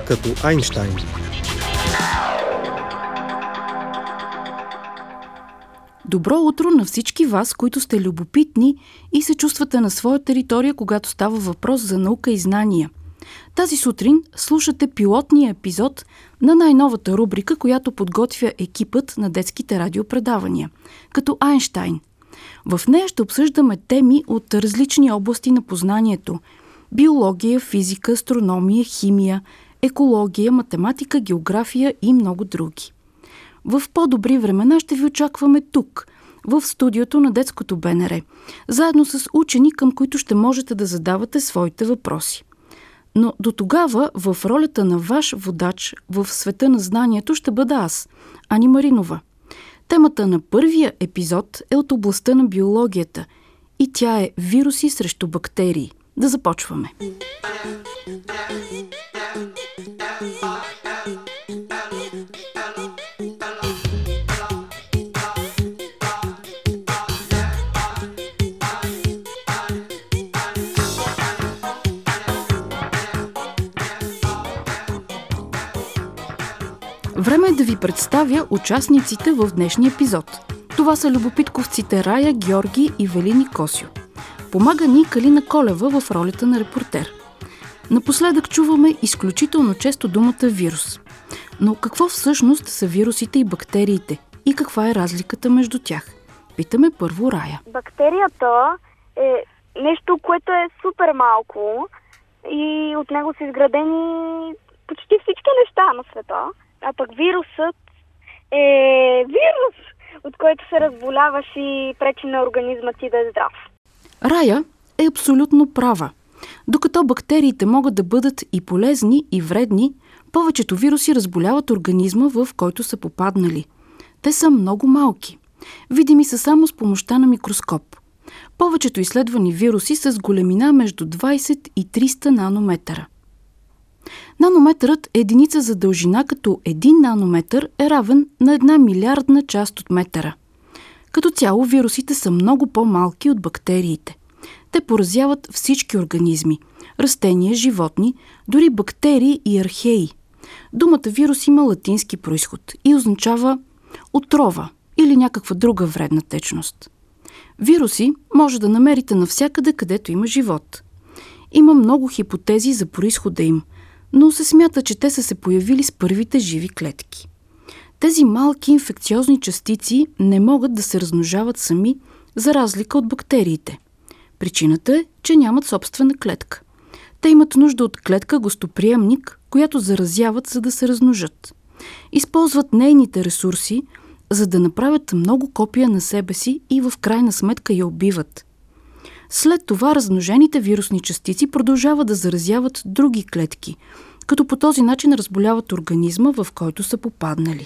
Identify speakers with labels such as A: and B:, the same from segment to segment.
A: като Айнщайн.
B: Добро утро на всички вас, които сте любопитни и се чувствате на своя територия, когато става въпрос за наука и знания. Тази сутрин слушате пилотния епизод на най-новата рубрика, която подготвя екипът на детските радиопредавания, като Айнщайн. В нея ще обсъждаме теми от различни области на познанието – биология, физика, астрономия, химия, екология, математика, география и много други. В по-добри времена ще ви очакваме тук, в студиото на детското БНР, заедно с учени, към които ще можете да задавате своите въпроси. Но до тогава в ролята на ваш водач в света на знанието ще бъда аз, Ани Маринова. Темата на първия епизод е от областта на биологията и тя е вируси срещу бактерии. Да започваме. Време е да ви представя участниците в днешния епизод. Това са любопитковците Рая, Георги и Велини Косио. Помага ни Калина Колева в ролята на репортер. Напоследък чуваме изключително често думата вирус. Но какво всъщност са вирусите и бактериите? И каква е разликата между тях? Питаме първо Рая.
C: Бактерията е нещо, което е супер малко и от него са изградени почти всички неща на света. А пък вирусът е вирус, от който се разболяваш и пречи на организма ти да е здрав.
B: Рая е абсолютно права. Докато бактериите могат да бъдат и полезни, и вредни, повечето вируси разболяват организма, в който са попаднали. Те са много малки. Видими са само с помощта на микроскоп. Повечето изследвани вируси са с големина между 20 и 300 нанометъра. Нанометърът е единица за дължина, като 1 нанометър е равен на 1 милиардна част от метъра. Като цяло вирусите са много по-малки от бактериите. Те поразяват всички организми – растения, животни, дори бактерии и археи. Думата вирус има латински произход и означава отрова или някаква друга вредна течност. Вируси може да намерите навсякъде, където има живот. Има много хипотези за произхода им, но се смята, че те са се появили с първите живи клетки. Тези малки инфекциозни частици не могат да се размножават сами, за разлика от бактериите. Причината е, че нямат собствена клетка. Те имат нужда от клетка-гостоприемник, която заразяват, за да се размножат. Използват нейните ресурси, за да направят много копия на себе си и в крайна сметка я убиват. След това размножените вирусни частици продължават да заразяват други клетки, като по този начин разболяват организма, в който са попаднали.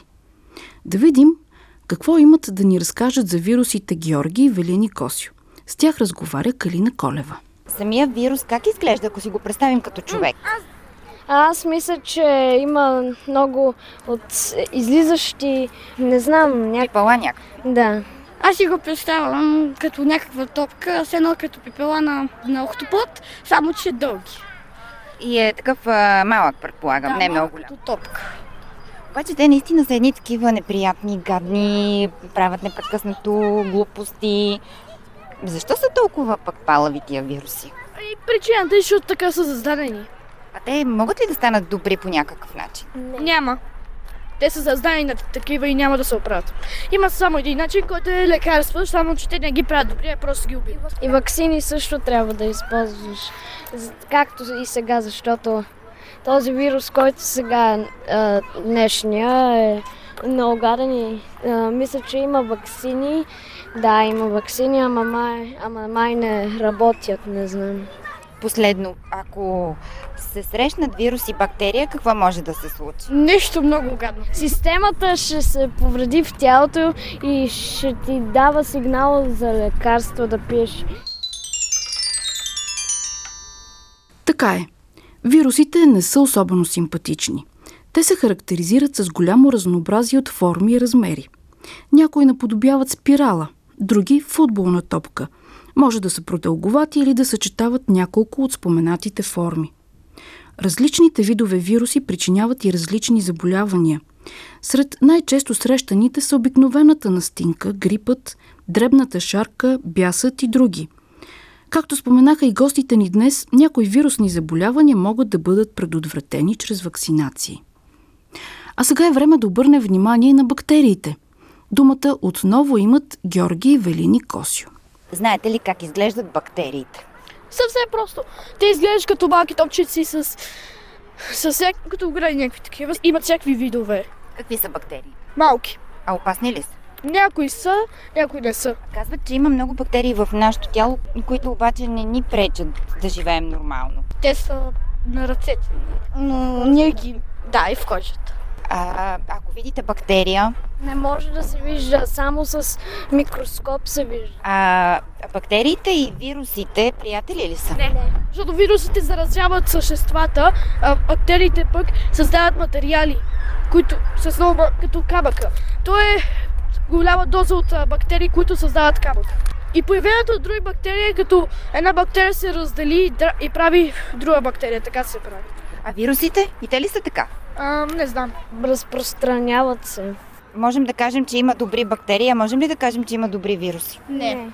B: Да видим какво имат да ни разкажат за вирусите Георги и Велини Косио. С тях разговаря Калина Колева.
D: Самия вирус как изглежда, ако си го представим като човек?
E: Аз мисля, че има много от излизащи, не знам,
D: Пипала някакви.
E: Да.
F: Аз си го представям като някаква топка, с едно като пепела на охтопод, само че дълги.
D: И е такъв малък, предполагам,
F: Да,
D: не много
F: като
D: голям.
F: топка.
D: Обаче те наистина са едни такива неприятни, гадни, правят непрекъснато глупости. Защо са толкова пък палави тия вируси?
F: И причината е, защото така са създадени.
D: А те могат ли да станат добри по някакъв начин?
F: Няма. Те са създадени на такива и няма да се оправят. Има само един начин, който е лекарство, само че те не ги правят добри, а просто ги убиват.
E: И ваксини също трябва да използваш, както и сега, защото този вирус, който сега днешния е много гаден и мисля, че има ваксини. Да, има ваксини, ама май не работят, не знам.
D: Последно, ако се срещнат вирус и бактерия, какво може да се случи?
F: Нещо много гадно.
E: Системата ще се повреди в тялото и ще ти дава сигнал за лекарство да пиеш.
B: Така е. Вирусите не са особено симпатични. Те се характеризират с голямо разнообразие от форми и размери. Някои наподобяват спирала, други – футболна топка. Може да са продълговати или да съчетават няколко от споменатите форми. Различните видове вируси причиняват и различни заболявания. Сред най-често срещаните са обикновената настинка, грипът, дребната шарка, бясът и други. Както споменаха и гостите ни днес, някои вирусни заболявания могат да бъдат предотвратени чрез вакцинации. А сега е време да обърнем внимание на бактериите. Думата отново имат Георги, Велин и Косио.
D: Знаете ли как изглеждат бактериите?
F: Съвсем просто. Те изглеждат като малки топчици като грани някакви такива. Имат всякакви видове.
D: Какви са бактерии?
F: Малки.
D: А опасни ли са?
F: Някои са, някои не са.
D: Казват, че има много бактерии в нашето тяло, които обаче не ни пречат да живеем нормално.
F: Те са на ръцете. Но ние ги и в кожата.
D: Ако видите бактерия...
E: Не може да се вижда, само с микроскоп се вижда.
D: Бактериите и вирусите приятели ли са?
F: Не. Защото вирусите заразяват съществата, а бактериите пък създават материали, които са много като камъка. То е голяма доза от бактерии, които създават камък. И появяването от други бактерии, като една бактерия се раздели и прави друга бактерия, така се прави.
D: А вирусите? И те ли са така?
F: Не знам.
E: Разпространяват се.
D: Можем да кажем, че има добри бактерии, а можем ли да кажем, че има добри вируси?
F: Не.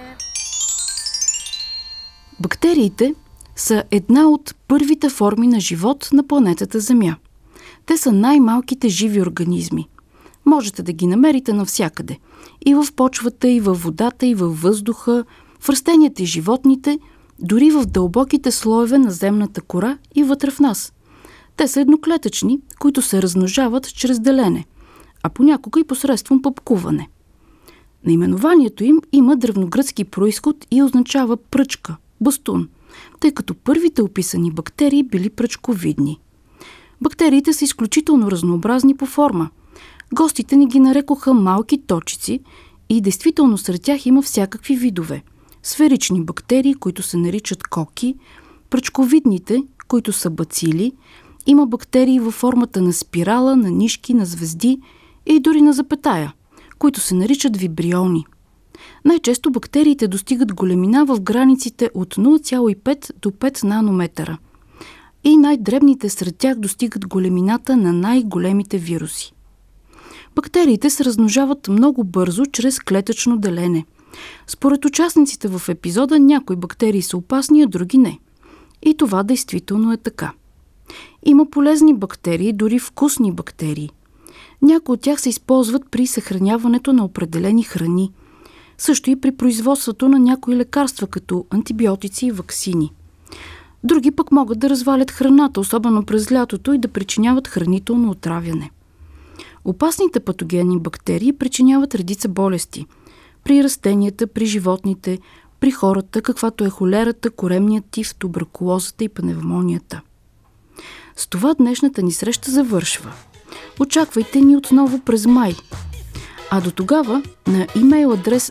B: Бактериите са една от първите форми на живот на планетата Земя. Те са най-малките живи организми. Можете да ги намерите навсякъде. И в почвата, и във водата, и във въздуха, в растенията и животните, дори в дълбоките слоеве на земната кора и вътре в нас. Те са едноклетъчни, които се размножават чрез делене, а понякога и посредством пъпкуване. Наименованието им има древногръцки произход и означава пръчка, бастун, тъй като първите описани бактерии били пръчковидни. Бактериите са изключително разнообразни по форма. Гостите ни ги нарекоха малки точици и действително сред тях има всякакви видове. Сферични бактерии, които се наричат коки, пръчковидните, които са бацили, има бактерии във формата на спирала, на нишки, на звезди и дори на запетая, които се наричат вибриони. Най-често бактериите достигат големина в границите от 0,5 до 5 нанометъра. И най-дребните сред тях достигат големината на най-големите вируси. Бактериите се размножават много бързо чрез клетъчно делене. Според участниците в епизода, някои бактерии са опасни, а други не. И това действително е така. Има полезни бактерии, дори вкусни бактерии. Някои от тях се използват при съхраняването на определени храни. Също и при производството на някои лекарства, като антибиотици и ваксини. Други пък могат да развалят храната, особено през лятото, и да причиняват хранително отравяне. Опасните патогенни бактерии причиняват редица болести. При растенията, при животните, при хората, каквато е холерата, коремният тиф, туберкулозата и пневмонията. С това днешната ни среща завършва. Очаквайте ни отново през май. А до тогава на имейл адрес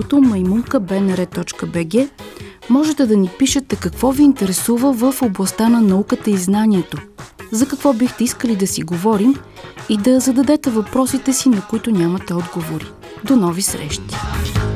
B: детското@bnr.bg можете да ни пишете какво ви интересува в областта на науката и знанието, за какво бихте искали да си говорим и да зададете въпросите си, на които нямате отговори. До нови срещи!